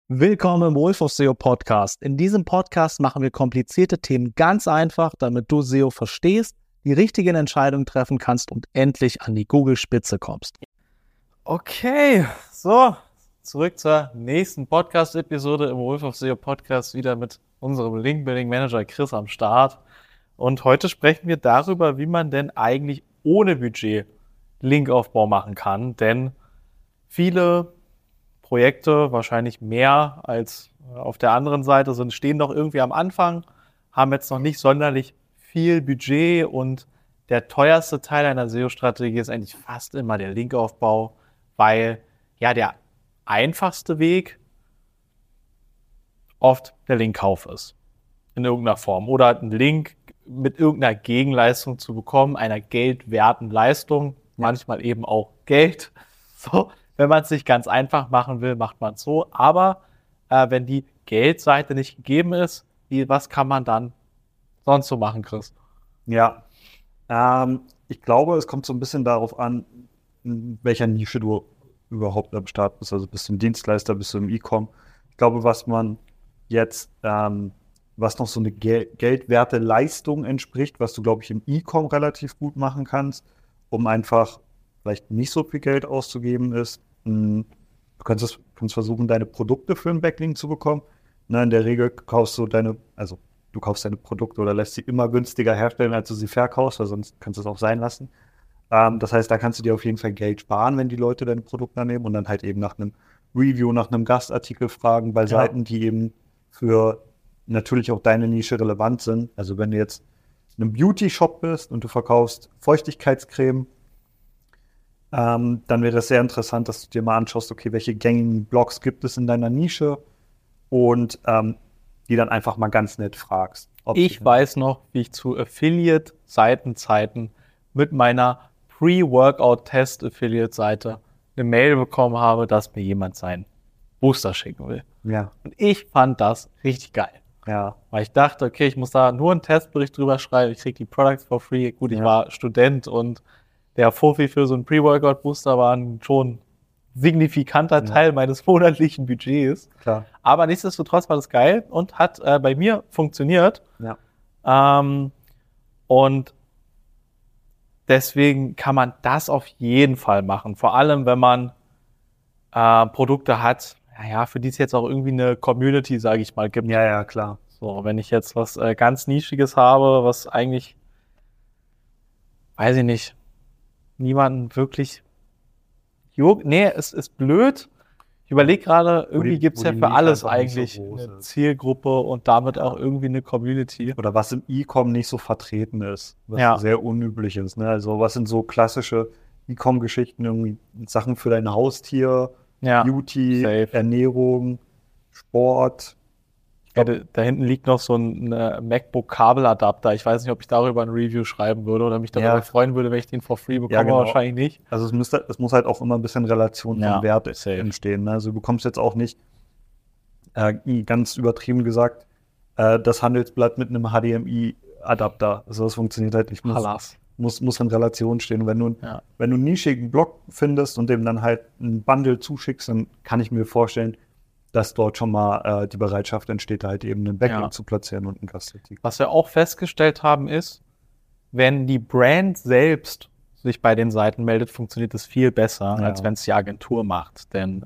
Willkommen im Wolf of SEO Podcast. In diesem Podcast machen wir komplizierte Themen ganz einfach, damit du SEO verstehst, die richtigen Entscheidungen treffen kannst und endlich an die Google-Spitze kommst. Okay, so, zurück zur nächsten Podcast-Episode im Wolf of SEO Podcast, wieder mit unserem Link-Building-Manager Chris am Start. Und heute sprechen wir darüber, wie man denn eigentlich ohne Budget Linkaufbau machen kann, denn viele Projekte, wahrscheinlich mehr als auf der anderen Seite, stehen noch irgendwie am Anfang, haben jetzt noch nicht sonderlich viel Budget und der teuerste Teil einer SEO-Strategie ist eigentlich fast immer der Linkaufbau, weil ja der einfachste Weg oft der Linkkauf ist, in irgendeiner Form. Oder einen Link mit irgendeiner Gegenleistung zu bekommen, einer geldwerten Leistung, manchmal eben auch Geld. So, wenn man es nicht ganz einfach machen will, macht man es so. Aber wenn die Geldseite nicht gegeben ist, was kann man dann sonst so machen, Chris? Ja, ich glaube, es kommt so ein bisschen darauf an, in welcher Nische du überhaupt am Start bist. Also bist du ein Dienstleister, bist du im E-Com. Ich glaube, was man jetzt, was noch so eine geldwerte Leistung entspricht, was du, glaube ich, im E-Com relativ gut machen kannst, um einfach vielleicht nicht so viel Geld auszugeben, ist, du kannst versuchen, deine Produkte für einen Backlink zu bekommen. Na, in der Regel kaufst du deine Produkte oder lässt sie immer günstiger herstellen, als du sie verkaufst, weil sonst kannst du es auch sein lassen. Das heißt, da kannst du dir auf jeden Fall Geld sparen, wenn die Leute deine Produkte annehmen und dann halt eben nach einem Review, nach einem Gastartikel fragen bei Seiten, die eben für natürlich auch deine Nische relevant sind. Also wenn du jetzt in einem Beauty-Shop bist und du verkaufst Feuchtigkeitscreme, dann wäre es sehr interessant, dass du dir mal anschaust, okay, welche gängigen Blogs gibt es in deiner Nische und die dann einfach mal ganz nett fragst. Ich weiß noch, wie ich zu Affiliate-Seitenzeiten mit meiner Pre-Workout-Test-Affiliate-Seite eine Mail bekommen habe, dass mir jemand seinen Booster schicken will. Ja. Und ich fand das richtig geil. Ja. Weil ich dachte, okay, ich muss da nur einen Testbericht drüber schreiben, ich kriege die Products for free. Gut, ich war Student und der Fuffi für so einen Pre-Workout-Booster war schon signifikanter Teil meines monatlichen Budgets. Klar. Aber nichtsdestotrotz war das geil und hat bei mir funktioniert. Ja. Und deswegen kann man das auf jeden Fall machen. Vor allem, wenn man Produkte hat, für die es jetzt auch irgendwie eine Community, sage ich mal, gibt. Ja, klar. So, wenn ich jetzt was ganz Nischiges habe, was eigentlich, weiß ich nicht, niemanden wirklich juckt. Nee, es ist blöd. Ich überlege gerade, irgendwie gibt es ja für alles eigentlich so eine Zielgruppe und damit auch irgendwie eine Community. Oder was im E-Com nicht so vertreten ist, was sehr unüblich ist. Ne? Also was sind so klassische E-Com-Geschichten, irgendwie Sachen für dein Haustier, Beauty, Ernährung, Sport. Da hinten liegt noch so ein MacBook-Kabeladapter. Ich weiß nicht, ob ich darüber ein Review schreiben würde oder mich darüber freuen würde, wenn ich den for free bekomme. Genau. Wahrscheinlich nicht. Also es muss halt auch immer ein bisschen Relation von Wert entstehen. Ne? Also du bekommst jetzt auch nicht, ganz übertrieben gesagt, das Handelsblatt mit einem HDMI-Adapter. Also das funktioniert halt nicht. Muss in Relation stehen. Und wenn du einen nischigen Blog findest und dem dann halt ein Bundle zuschickst, dann kann ich mir vorstellen, dass dort schon mal die Bereitschaft entsteht, halt eben einen Backlink zu platzieren und einen Gastartikel. Was wir auch festgestellt haben ist, wenn die Brand selbst sich bei den Seiten meldet, funktioniert es viel besser, als wenn es die Agentur macht. Denn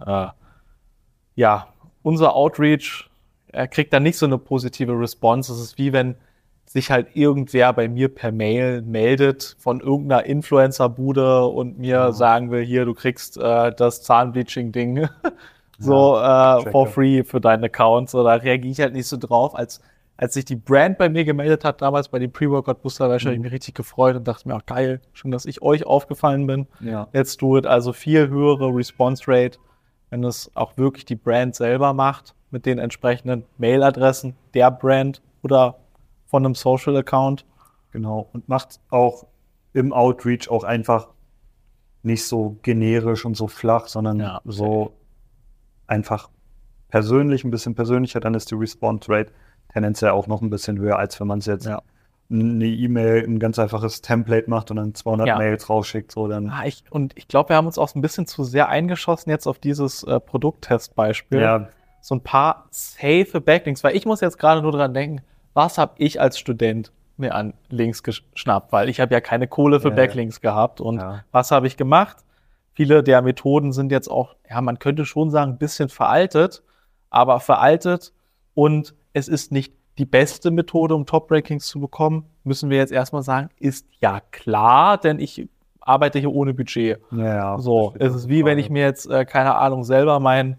unser Outreach kriegt dann nicht so eine positive Response. Es ist wie wenn sich halt irgendwer bei mir per Mail meldet von irgendeiner Influencer-Bude und mir sagen will, hier, du kriegst das Zahnbleaching-Ding for free für deinen Account. So, da reagiere ich halt nicht so drauf. Als sich die Brand bei mir gemeldet hat, damals bei dem Pre-Workout-Booster, da habe ich mich richtig gefreut und dachte mir, ach geil, schön, dass ich euch aufgefallen bin. Ja. Let's do it. Also viel höhere Response Rate, wenn es auch wirklich die Brand selber macht, mit den entsprechenden Mailadressen der Brand oder von einem Social-Account. Genau. Und macht auch im Outreach auch einfach nicht so generisch und so flach, sondern so einfach persönlich, ein bisschen persönlicher, dann ist die Response Rate tendenziell auch noch ein bisschen höher, als wenn man es jetzt eine E-Mail, ein ganz einfaches Template macht und dann 200 Mails rausschickt. So dann. Ich glaube, wir haben uns auch ein bisschen zu sehr eingeschossen jetzt auf dieses Produkttestbeispiel. Ja. so ein paar safe Backlinks, weil ich muss jetzt gerade nur dran denken, was habe ich als Student mir an Links geschnappt, weil ich habe ja keine Kohle für Backlinks gehabt und was habe ich gemacht? Viele der Methoden sind jetzt auch, man könnte schon sagen, ein bisschen veraltet, aber veraltet und es ist nicht die beste Methode, um Top-Rankings zu bekommen, müssen wir jetzt erstmal sagen, ist ja klar, denn ich arbeite hier ohne Budget. So, es ist wie wenn ich mir jetzt, keine Ahnung, selber mein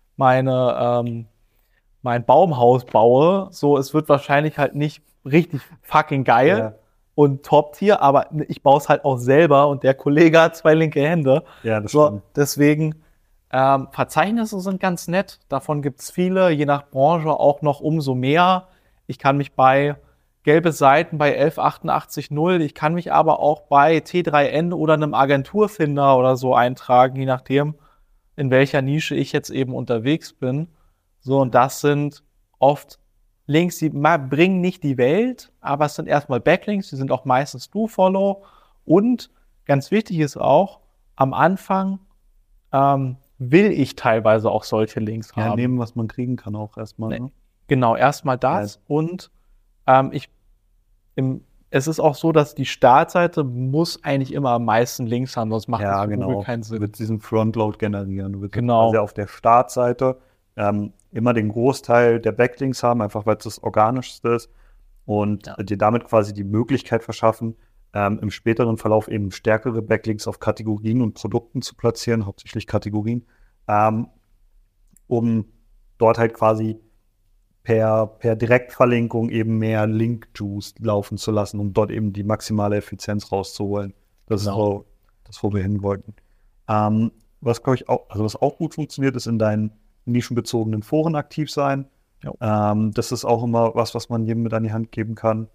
Baumhaus baue. So, es wird wahrscheinlich halt nicht richtig fucking geil und Top-Tier, aber ich baue es halt auch selber und der Kollege hat 2 linke Hände. Ja, das stimmt. Deswegen, Verzeichnisse sind ganz nett. Davon gibt es viele, je nach Branche auch noch umso mehr. Ich kann mich bei gelbe Seiten bei 11880, ich kann mich aber auch bei T3N oder einem Agenturfinder oder so eintragen, je nachdem, in welcher Nische ich jetzt eben unterwegs bin. So, und das sind oft Links, die bringen nicht die Welt, aber es sind erstmal Backlinks, die sind auch meistens Do-Follow. Und ganz wichtig ist auch, am Anfang will ich teilweise auch solche Links haben. Ja, nehmen, was man kriegen kann auch erstmal. Ne? Genau, erstmal das. Und es ist auch so, dass die Startseite muss eigentlich immer am meisten Links haben, sonst macht das für Google keinen Sinn. Du willst diesen Frontload generieren. Du willst quasi auf der Startseite immer den Großteil der Backlinks haben, einfach weil es das Organischste ist und dir damit quasi die Möglichkeit verschaffen, im späteren Verlauf eben stärkere Backlinks auf Kategorien und Produkten zu platzieren, hauptsächlich Kategorien, um dort halt quasi per Direktverlinkung eben mehr Link-Juice laufen zu lassen, um dort eben die maximale Effizienz rauszuholen. Das ist das, wo wir hin wollten. Was, glaube ich, was auch gut funktioniert, ist in deinen nischenbezogenen Foren aktiv sein. Das ist auch immer was man jedem mit an die Hand geben kann.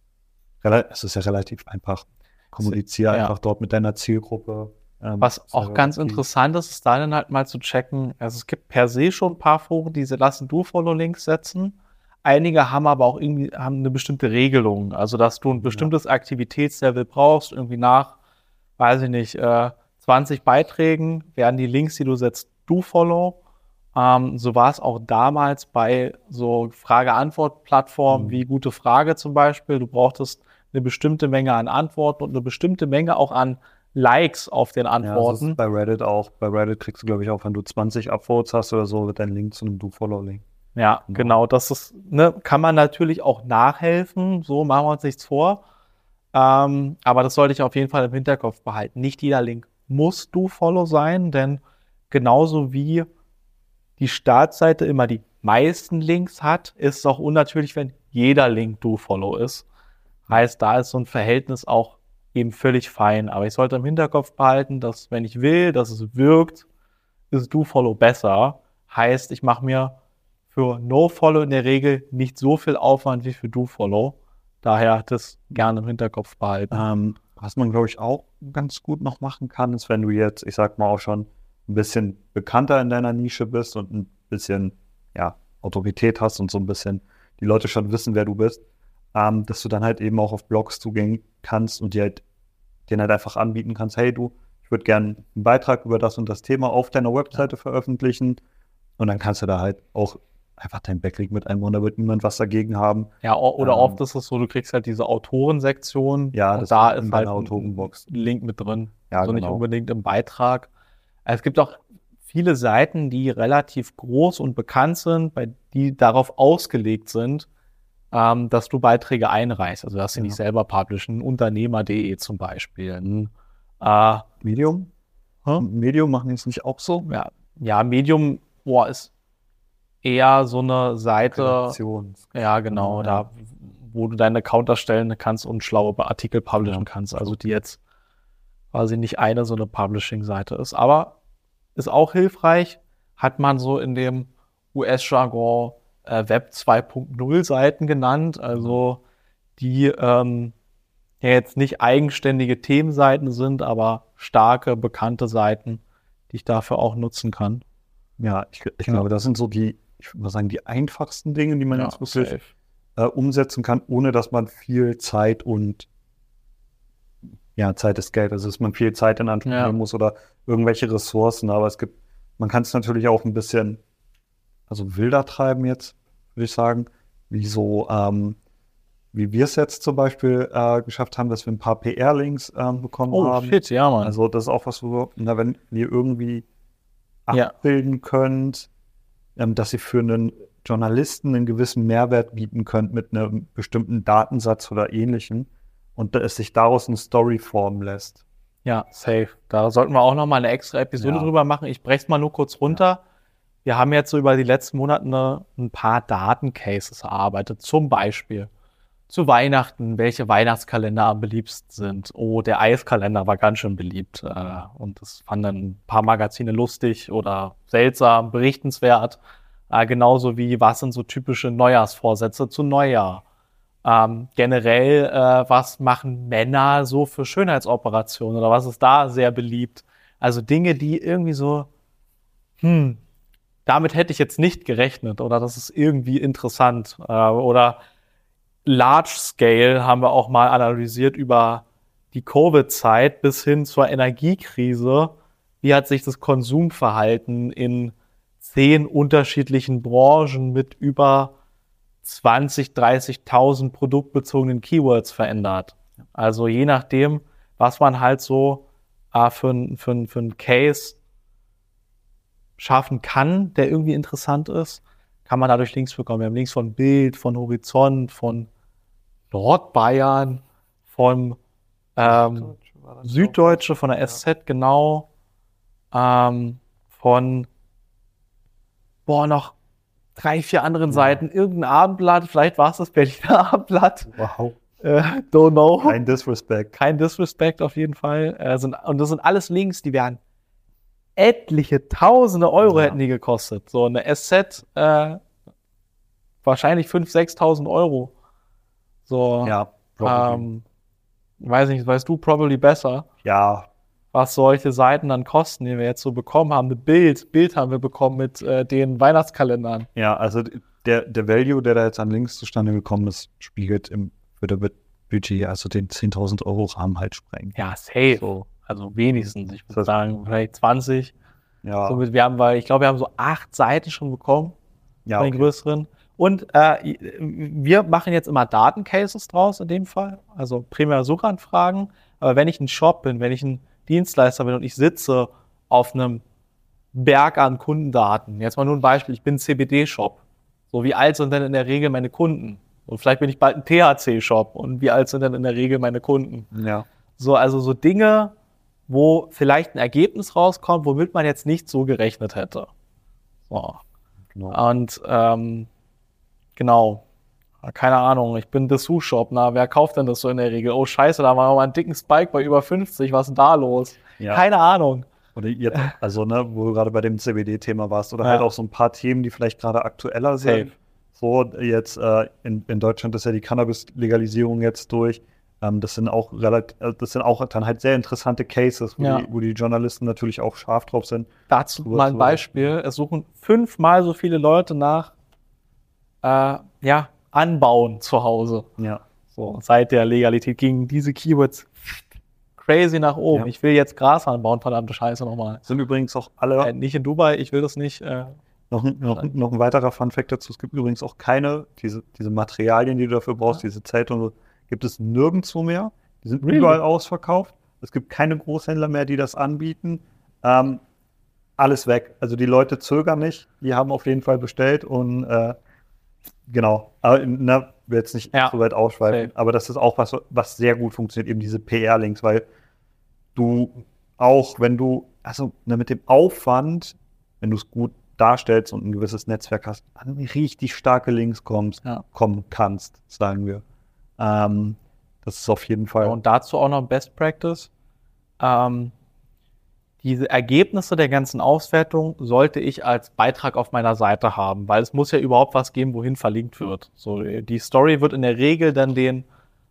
Es ist ja relativ einfach. Kommuniziere einfach dort mit deiner Zielgruppe. Was auch ganz interessant ist da dann halt mal zu checken, also es gibt per se schon ein paar Foren, die lassen Do-Follow-Links setzen. Einige haben aber auch irgendwie eine bestimmte Regelung, also dass du ein bestimmtes Aktivitätslevel brauchst, irgendwie nach, weiß ich nicht, 20 Beiträgen werden die Links, die du setzt, Do-Follow. So war es auch damals bei so Frage-Antwort-Plattformen wie Gute Frage zum Beispiel. Du brauchtest eine bestimmte Menge an Antworten und eine bestimmte Menge auch an Likes auf den Antworten. Ja, das ist bei Reddit auch. Bei Reddit kriegst du, glaube ich, auch, wenn du 20 Upvotes hast oder so, wird dein Link zu einem Do-Follow-Link. Ja, genau. Das ist, kann man natürlich auch nachhelfen. So machen wir uns nichts vor. Aber das sollte ich auf jeden Fall im Hinterkopf behalten. Nicht jeder Link muss Do-Follow sein, denn genauso wie die Startseite immer die meisten Links hat, ist es auch unnatürlich, wenn jeder Link Do-Follow ist. Heißt, da ist so ein Verhältnis auch eben völlig fein. Aber ich sollte im Hinterkopf behalten, dass wenn ich will, dass es wirkt, ist Do-Follow besser. Heißt, ich mache mir für No-Follow in der Regel nicht so viel Aufwand wie für Do-Follow. Daher das gerne im Hinterkopf behalten. Was man, glaube ich, auch ganz gut noch machen kann, ist, wenn du jetzt, ich sag mal, auch schon ein bisschen bekannter in deiner Nische bist und ein bisschen Autorität hast und so ein bisschen die Leute schon wissen, wer du bist, dass du dann halt eben auch auf Blogs zugehen kannst und denen halt einfach anbieten kannst, hey du, ich würde gerne einen Beitrag über das und das Thema auf deiner Webseite veröffentlichen und dann kannst du da halt auch einfach dein Backlink mit einbauen, da wird niemand was dagegen haben. Ja, oder oft ist es so, du kriegst halt diese Autorensektion und da ist halt ein Link mit drin. Ja, also nicht unbedingt im Beitrag. Es gibt auch viele Seiten, die relativ groß und bekannt sind, die darauf ausgelegt sind, dass du Beiträge einreichst, also dass sie nicht selber publishen, Unternehmer.de zum Beispiel. Medium? Medium machen die es nicht auch so? Ja, Medium ist eher so eine Seite, ja genau, da wo du deinen Account erstellen kannst und schlaue Artikel publishen kannst, also die jetzt quasi nicht so eine Publishing-Seite ist, aber ist auch hilfreich, hat man so in dem US-Jargon Web 2.0 Seiten genannt, also die jetzt nicht eigenständige Themenseiten sind, aber starke, bekannte Seiten, die ich dafür auch nutzen kann. Ja, ich glaube, das sind so die einfachsten Dinge, die man jetzt wirklich umsetzen kann, ohne dass man viel Zeit Zeit ist Geld, also dass man viel Zeit in Anspruch nehmen muss oder irgendwelche Ressourcen, aber man kann es natürlich auch ein bisschen also wilder treiben jetzt, würde ich sagen, wie wir es jetzt zum Beispiel geschafft haben, dass wir ein paar PR-Links bekommen haben. Oh, shit, ja, Mann. Also das ist auch was, wenn ihr irgendwie Ja. abbilden könnt, dass ihr für einen Journalisten einen gewissen Mehrwert bieten könnt mit einem bestimmten Datensatz oder ähnlichem und es sich daraus eine Story formen lässt. Ja, safe. Da sollten wir auch noch mal eine extra Episode Ja. drüber machen. Ich breche es mal nur kurz runter. Wir haben jetzt so über die letzten Monate ein paar Datencases erarbeitet. Zum Beispiel zu Weihnachten, welche Weihnachtskalender am beliebsten sind. Oh, der Eiskalender war ganz schön beliebt. Und das fanden dann ein paar Magazine lustig oder seltsam, berichtenswert. Genauso wie, was sind so typische Neujahrsvorsätze zu Neujahr? Generell, was machen Männer so für Schönheitsoperationen oder was ist da sehr beliebt? Also Dinge, die irgendwie so, damit hätte ich jetzt nicht gerechnet oder das ist irgendwie interessant. Oder Large Scale haben wir auch mal analysiert über die Covid-Zeit bis hin zur Energiekrise. Wie hat sich das Konsumverhalten in 10 unterschiedlichen Branchen mit über 20.000, 30.000 produktbezogenen Keywords verändert? Also je nachdem, was man halt so für einen Case schaffen kann, der irgendwie interessant ist, kann man dadurch Links bekommen. Wir haben Links von Bild, von Horizont, von Nordbayern, von Süddeutsche, von der SZ, genau, von noch 3, 4 anderen Seiten, irgendein Abendblatt, vielleicht war es das Berliner Abendblatt. Wow. Don't know. Kein Disrespect. Kein Disrespect auf jeden Fall. Und das sind alles Links, die wären etliche Tausende Euro hätten die gekostet. So eine SZ wahrscheinlich 5.000, 6.000 Euro. So, Ja, weiß nicht, weißt du probably besser, ja, was solche Seiten dann kosten, die wir jetzt so bekommen haben. Mit Bild haben wir bekommen mit den Weihnachtskalendern. ja, also der Value, der da jetzt an Links zustande gekommen ist, spiegelt würde mit Budget, also den 10.000 Euro Rahmen halt sprengen. Ja, safe. So. Also wenigstens, ich würde Das- sagen, vielleicht 20. Ja, Somit, ich glaube, wir haben so 8 Seiten schon bekommen. ja, Von den größeren. Und wir machen jetzt immer Datencases draus in dem Fall, also primär Suchanfragen. Aber wenn ich ein Shop bin, wenn ich ein Dienstleister bin und ich sitze auf einem Berg an Kundendaten, jetzt mal nur ein Beispiel, ich bin ein CBD-Shop. So, wie alt sind denn in der Regel meine Kunden? Und vielleicht bin ich bald ein THC-Shop und wie alt sind denn in der Regel meine Kunden? ja. So, also so Dinge, wo vielleicht ein Ergebnis rauskommt, womit man jetzt nicht so gerechnet hätte. So. Genau. Und genau, keine Ahnung, ich bin Dessous-Shop, wer kauft denn das so in der Regel? Oh scheiße, da war mal einen dicken Spike bei über 50, was ist denn da los? Ja. Keine Ahnung. Oder jetzt, also wo du gerade bei dem CBD-Thema warst, oder halt auch so ein paar Themen, die vielleicht gerade aktueller sind. Safe. So, jetzt in Deutschland ist ja die Cannabis-Legalisierung jetzt durch. Das sind auch dann halt sehr interessante Cases, wo die Journalisten natürlich auch scharf drauf sind. Dazu mal ein Beispiel, es suchen 5-mal so viele Leute nach Anbauen zu Hause. Ja. So, seit der Legalität gingen diese Keywords crazy nach oben. Ja. Ich will jetzt Gras anbauen, verdammte Scheiße nochmal. Sind übrigens auch alle, Nicht in Dubai, ich will das nicht. noch ein weiterer Funfact dazu, es gibt übrigens auch diese Materialien, die du dafür brauchst, diese Zelte und so, gibt es nirgendwo mehr. Die sind überall ausverkauft. Es gibt keine Großhändler mehr, die das anbieten. Alles weg. Also die Leute zögern nicht. Die haben auf jeden Fall bestellt und genau. Aber will jetzt nicht so weit ausschweifen. Aber das ist auch was sehr gut funktioniert, eben diese PR-Links, weil du auch, wenn du, mit dem Aufwand, wenn du es gut darstellst und ein gewisses Netzwerk hast, an richtig starke Links kommen kannst, sagen wir. Das ist auf jeden Fall. Und dazu auch noch Best Practice. Diese Ergebnisse der ganzen Auswertung sollte ich als Beitrag auf meiner Seite haben, weil es muss ja überhaupt was geben, wohin verlinkt wird. So, die Story wird in der Regel dann den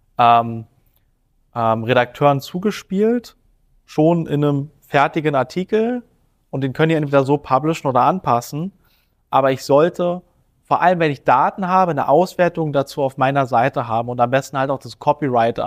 Redakteuren zugespielt, schon in einem fertigen Artikel, und den können die entweder so publishen oder anpassen. Aber ich sollte, vor allem wenn ich Daten habe, eine Auswertung dazu auf meiner Seite haben und am besten halt auch das Copyright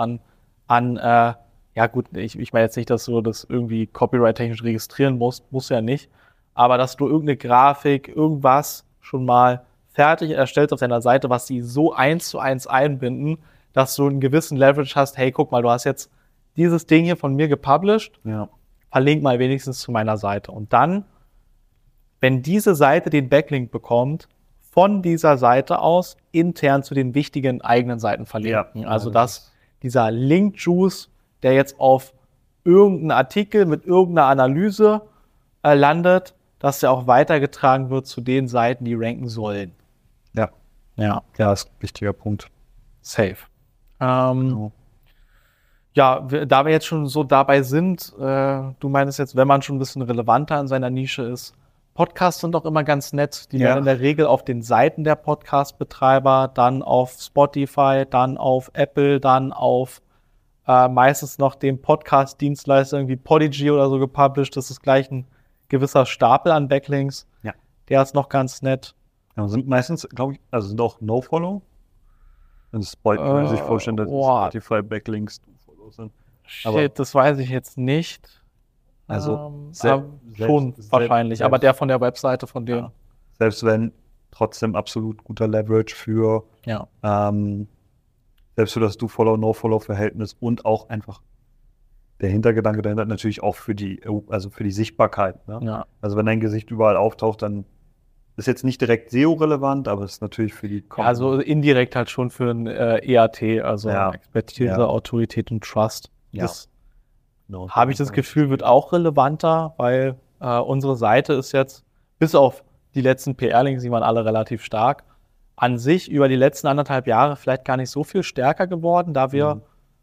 ich meine jetzt nicht, dass du das irgendwie copyright-technisch registrieren musst ja nicht, aber dass du irgendeine Grafik, irgendwas schon mal fertig erstellt auf deiner Seite, was sie so 1:1 einbinden, dass du einen gewissen Leverage hast. Hey, guck mal, du hast jetzt dieses Ding hier von mir gepublished. Ja. Verlink mal wenigstens zu meiner Seite. Und dann, wenn diese Seite den Backlink bekommt, von dieser Seite aus intern zu den wichtigen eigenen Seiten verlinken. Ja, Also dass dieser Link-Juice, der jetzt auf irgendeinen Artikel mit irgendeiner Analyse landet, dass der auch weitergetragen wird zu den Seiten, die ranken sollen. Ja. Ja. Ja, ist ein wichtiger Punkt. Safe. Genau. Ja, da wir jetzt schon so dabei sind, du meinst jetzt, wenn man schon ein bisschen relevanter in seiner Nische ist, Podcasts sind doch immer ganz nett. Die werden in der Regel auf den Seiten der Podcast-Betreiber, dann auf Spotify, dann auf Apple, dann auf meistens noch dem Podcast-Dienstleister, irgendwie Podigy oder so gepublished. Das ist gleich ein gewisser Stapel an Backlinks. Ja. Der ist noch ganz nett. Ja, sind meistens, glaube ich, also sind auch No-Follow. Das kann sich vorstellen, dass Spotify-Backlinks No-Follow sind. Shit, das weiß ich jetzt nicht. Also schon wahrscheinlich, aber der von der Webseite von dem. Ja. Selbst wenn, trotzdem absolut guter Leverage für selbst für das Do-Follow-No-Follow-Verhältnis und auch einfach der Hintergedanke dahinter natürlich auch für die Sichtbarkeit. Ne? Ja. Also wenn dein Gesicht überall auftaucht, dann ist jetzt nicht direkt SEO-relevant, aber es ist natürlich für die Also indirekt halt schon für ein EAT, also Expertise, Autorität und Trust. Ja. Das habe ich das Gefühl, wird auch relevanter, weil unsere Seite ist jetzt, bis auf die letzten PR-Links, die waren alle relativ stark, an sich über die letzten 1,5 Jahre vielleicht gar nicht so viel stärker geworden, da wir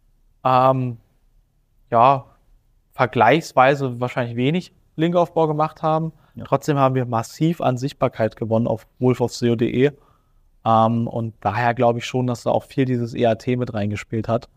vergleichsweise wahrscheinlich wenig Linkaufbau gemacht haben. Ja. Trotzdem haben wir massiv an Sichtbarkeit gewonnen auf wolfofseo.de. Und daher glaube ich schon, dass da auch viel dieses EAT mit reingespielt hat.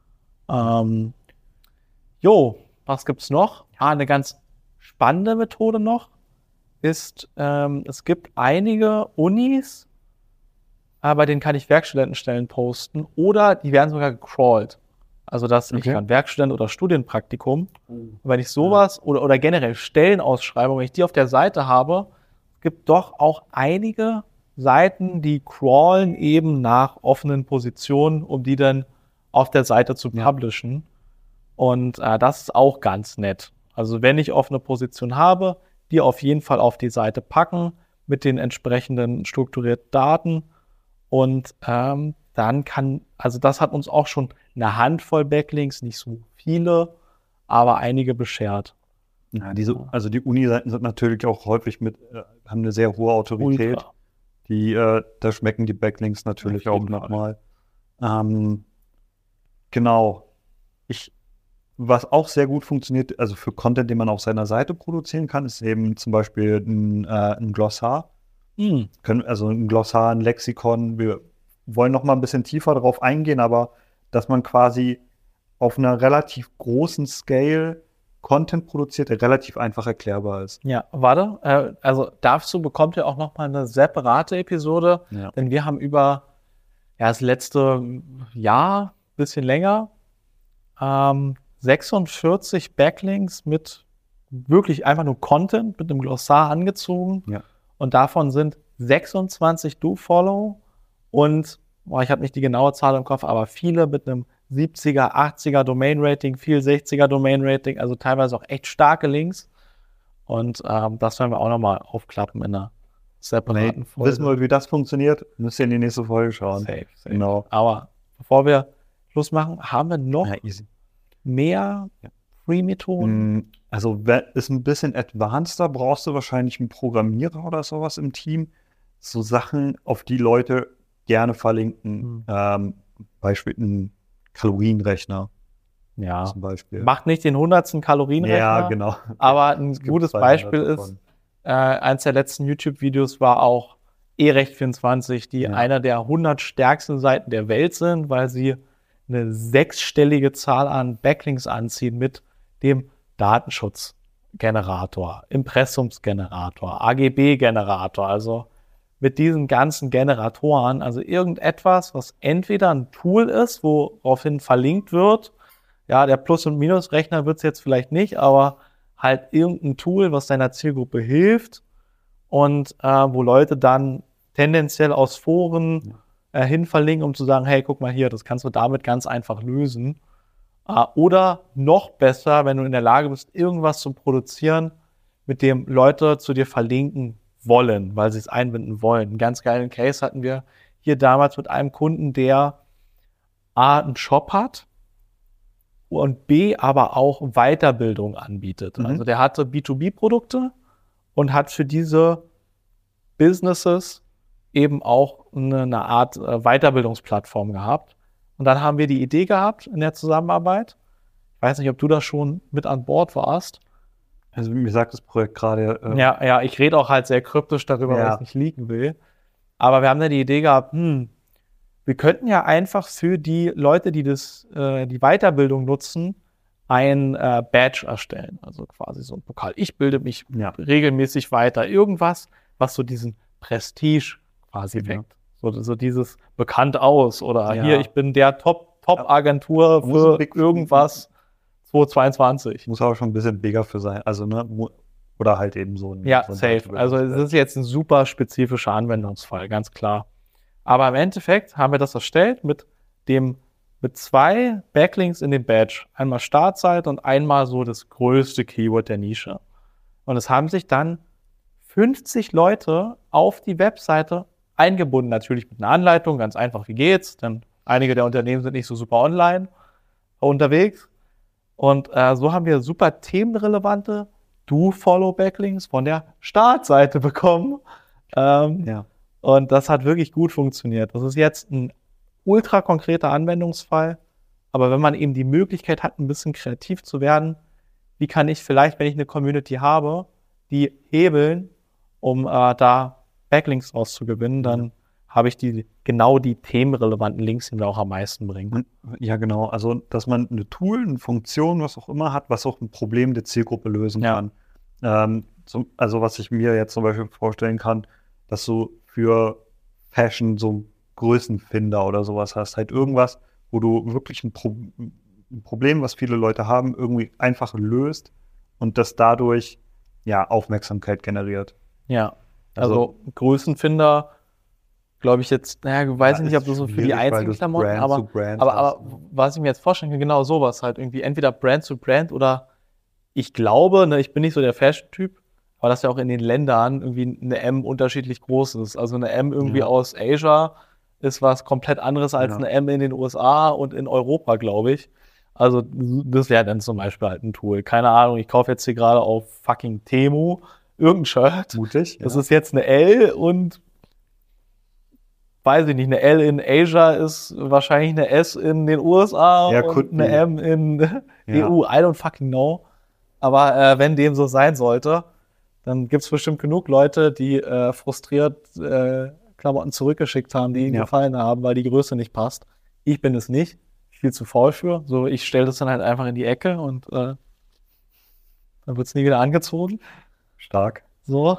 Was gibt's noch? Eine ganz spannende Methode noch ist, es gibt einige Unis, bei denen kann ich Werkstudentenstellen posten oder die werden sogar gecrawlt. Also ich kann Werkstudent oder Studienpraktikum. Und wenn ich sowas oder generell Stellenausschreibungen, wenn ich die auf der Seite habe, gibt doch auch einige Seiten, die crawlen eben nach offenen Positionen, um die dann auf der Seite zu publishen. Und das ist auch ganz nett. Also wenn ich offene Position habe, die auf jeden Fall auf die Seite packen mit den entsprechenden strukturierten Daten. Und dann das hat uns auch schon eine Handvoll Backlinks, nicht so viele, aber einige beschert. Ja, die Uni-Seiten sind natürlich auch häufig haben eine sehr hohe Autorität. Da schmecken die Backlinks natürlich auch nochmal. Genau. Was auch sehr gut funktioniert, also für Content, den man auf seiner Seite produzieren kann, ist eben zum Beispiel ein Glossar. Also ein Glossar, ein Lexikon. Wir wollen noch mal ein bisschen tiefer darauf eingehen, aber dass man quasi auf einer relativ großen Scale Content produziert, der relativ einfach erklärbar ist. Ja, warte. Also dazu bekommt ihr auch noch mal eine separate Episode, denn wir haben über das letzte Jahr, bisschen länger, 46 Backlinks mit wirklich einfach nur Content mit einem Glossar angezogen. Ja. Und davon sind 26 Do-Follow und, ich habe nicht die genaue Zahl im Kopf, aber viele mit einem 70er, 80er Domain-Rating, viel 60er Domain-Rating, also teilweise auch echt starke Links. Und das werden wir auch nochmal aufklappen in einer separaten Folge. Wissen wir, wie das funktioniert? Müsst ihr in die nächste Folge schauen. Safe. Genau. Aber bevor wir Schluss machen, haben wir noch mehr Free-Methoden? Also ist ein bisschen advanceder, brauchst du wahrscheinlich einen Programmierer oder sowas im Team. So Sachen, auf die Leute gerne verlinken. Beispiel ein Kalorienrechner. Ja, zum Beispiel. Macht nicht den 100. Kalorienrechner. Ja, genau. Aber ein gutes Beispiel ist, eins der letzten YouTube-Videos war auch eRecht24, die einer der 100 stärksten Seiten der Welt sind, weil sie eine 6-stellige Zahl an Backlinks anziehen mit dem Datenschutzgenerator, Impressumsgenerator, AGB-Generator, also mit diesen ganzen Generatoren, also irgendetwas, was entweder ein Tool ist, woraufhin verlinkt wird, der Plus- und Minusrechner wird es jetzt vielleicht nicht, aber halt irgendein Tool, was deiner Zielgruppe hilft und wo Leute dann tendenziell aus Foren hin verlinken, um zu sagen, hey, guck mal hier, das kannst du damit ganz einfach lösen. Oder noch besser, wenn du in der Lage bist, irgendwas zu produzieren, mit dem Leute zu dir verlinken wollen, weil sie es einbinden wollen. Einen ganz geilen Case hatten wir hier damals mit einem Kunden, der A, einen Shop hat und B, aber auch Weiterbildung anbietet. Also der hatte B2B-Produkte und hat für diese Businesses eben auch eine Art Weiterbildungsplattform gehabt. Und dann haben wir die Idee gehabt in der Zusammenarbeit. Ich weiß nicht, ob du da schon mit an Bord warst. Also mir sagt das Projekt gerade... Ja, ich rede auch halt sehr kryptisch darüber, weil ich es nicht leaken will. Aber wir haben dann die Idee gehabt, wir könnten ja einfach für die Leute, die die Weiterbildung nutzen, ein Badge erstellen. Also quasi so ein Pokal. Ich bilde mich regelmäßig weiter. Irgendwas, was so diesen Prestige quasi weckt. So dieses bekannt aus oder hier, ich bin der Top-Agentur für irgendwas 2022. Muss aber schon ein bisschen bigger für sein. Also, ne, oder halt eben so ein... Ja, so ein safe. Also es ist jetzt ein super spezifischer Anwendungsfall, ganz klar. Aber im Endeffekt haben wir das erstellt mit 2 Backlinks in dem Badge. Einmal Startseite und einmal so das größte Keyword der Nische. Und es haben sich dann 50 Leute auf die Webseite eingebunden, natürlich mit einer Anleitung, ganz einfach, wie geht's, denn einige der Unternehmen sind nicht so super online unterwegs. Und so haben wir super themenrelevante Do-Follow-Backlinks von der Startseite bekommen. Und das hat wirklich gut funktioniert. Das ist jetzt ein ultra konkreter Anwendungsfall, aber wenn man eben die Möglichkeit hat, ein bisschen kreativ zu werden, wie kann ich vielleicht, wenn ich eine Community habe, die hebeln, um da Backlinks auszugewinnen, dann habe ich genau die themenrelevanten Links, die mir auch am meisten bringen. Ja, genau. Also, dass man eine Funktion, was auch immer hat, was auch ein Problem der Zielgruppe lösen kann. Also, was ich mir jetzt zum Beispiel vorstellen kann, dass du für Fashion so einen Größenfinder oder sowas hast. Halt irgendwas, wo du wirklich ein Problem, was viele Leute haben, irgendwie einfach löst und das dadurch Aufmerksamkeit generiert. Ja, also Größenfinder, glaube ich jetzt, weiß ich nicht, ob das so für die einzigen Klamotten, aber was ich mir jetzt vorstellen kann, genau sowas halt irgendwie, entweder Brand zu Brand oder ich glaube, ich bin nicht so der Fashion-Typ, aber dass ja auch in den Ländern irgendwie eine M unterschiedlich groß ist. Also eine M irgendwie aus Asia ist was komplett anderes als eine M in den USA und in Europa, glaube ich. Also das wäre dann zum Beispiel halt ein Tool. Keine Ahnung, ich kaufe jetzt hier gerade auf fucking Temu irgendein Shirt. Mutig. Das ist jetzt eine L und weiß ich nicht, eine L in Asia ist wahrscheinlich eine S in den USA und eine M in EU. I don't fucking know. Aber wenn dem so sein sollte, dann gibt es bestimmt genug Leute, die frustriert Klamotten zurückgeschickt haben, die ihnen gefallen haben, weil die Größe nicht passt. Ich bin es nicht. Viel zu faul für. So, ich stelle das dann halt einfach in die Ecke und dann wird es nie wieder angezogen. Stark. So.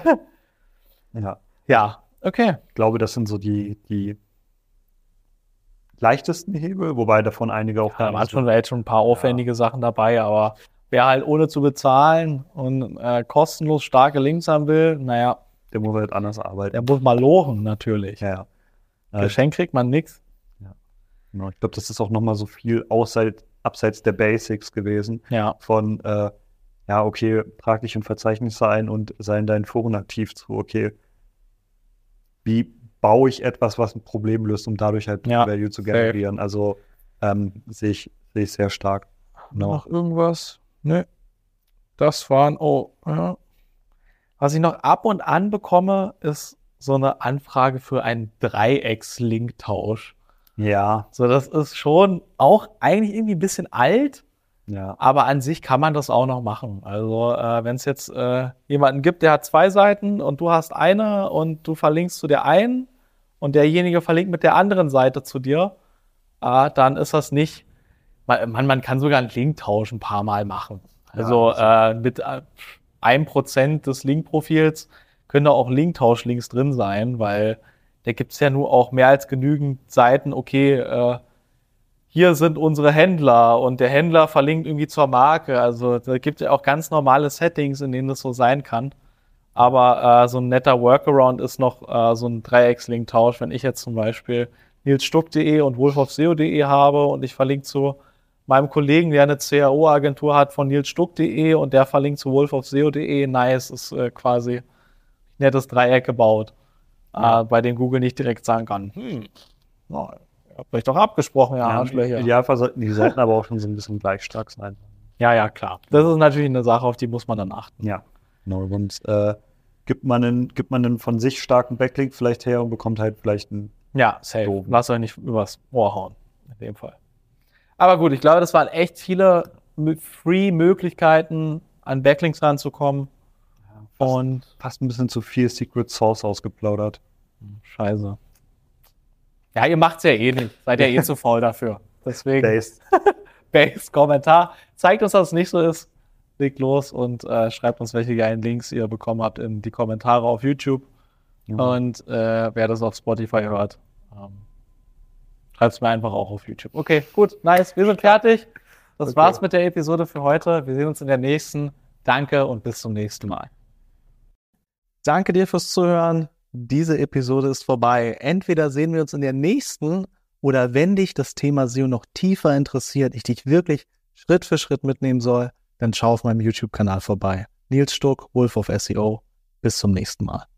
Ja, okay. Ich glaube, das sind so die leichtesten Hebel, wobei davon einige auch... Da waren schon ein paar aufwendige Sachen dabei, aber wer halt ohne zu bezahlen und kostenlos starke Links haben will, der muss halt anders arbeiten. Der muss mal lochen, natürlich. Ja. Geschenk kriegt man nix. Ja. Genau. Ich glaube, das ist auch nochmal so viel abseits der Basics gewesen. Ja. Von, okay, trag dich in Verzeichnisse ein und sei in deinen Foren aktiv zu, okay, wie baue ich etwas, was ein Problem löst, um dadurch halt Value zu generieren. Also sehe ich sehr stark. Genau. Noch irgendwas? Nö. Das waren, Was ich noch ab und an bekomme, ist so eine Anfrage für einen Dreiecks-Link-Tausch. Ja. So, das ist schon auch eigentlich irgendwie ein bisschen alt, aber an sich kann man das auch noch machen. Also, wenn es jetzt jemanden gibt, der hat 2 Seiten und du hast eine und du verlinkst zu der einen und derjenige verlinkt mit der anderen Seite zu dir, dann ist das nicht, man kann sogar einen Link-Tausch ein paar Mal machen. Also mit 1% des Link-Profils können da auch Link-Tausch-Links drin sein, weil da gibt es ja nur auch mehr als genügend Seiten, okay, hier sind unsere Händler und der Händler verlinkt irgendwie zur Marke. Also da gibt es ja auch ganz normale Settings, in denen das so sein kann. Aber so ein netter Workaround ist noch so ein Dreieckslink-Tausch. Wenn ich jetzt zum Beispiel nilsstuck.de und wolfofseo.de habe und ich verlinke zu meinem Kollegen, der eine CAO-Agentur hat, von nilsstuck.de und der verlinkt zu wolfofseo.de, nice, ist quasi ein nettes Dreieck gebaut, bei dem Google nicht direkt sagen kann, habt euch doch abgesprochen, ja, Arschlöcher. Im Idealfall sollten die Seiten aber auch schon so ein bisschen gleich stark sein. Ja, klar. Das ist natürlich eine Sache, auf die muss man dann achten. Ja, genau. Und gibt man einen von sich starken Backlink vielleicht her und bekommt halt vielleicht einen. Ja, safe. Lasst euch nicht übers Ohr hauen, in dem Fall. Aber gut, ich glaube, das waren echt viele Free-Möglichkeiten, an Backlinks ranzukommen. Ja, und fast ein bisschen zu viel Secret Source ausgeplaudert. Scheiße. Ja, ihr macht's ja eh nicht. Seid ja eh zu faul dafür. Deswegen. Base Kommentar. Zeigt uns, dass es nicht so ist. Legt los und schreibt uns, welche geilen Links ihr bekommen habt in die Kommentare auf YouTube. Ja. Und wer das auf Spotify hört, schreibt es mir einfach auch auf YouTube. Okay, gut, nice. Wir sind fertig. Das war's mit der Episode für heute. Wir sehen uns in der nächsten. Danke und bis zum nächsten Mal. Danke dir fürs Zuhören. Diese Episode ist vorbei. Entweder sehen wir uns in der nächsten oder wenn dich das Thema SEO noch tiefer interessiert, ich dich wirklich Schritt für Schritt mitnehmen soll, dann schau auf meinem YouTube-Kanal vorbei. Nils Stuck, Wolf of SEO. Bis zum nächsten Mal.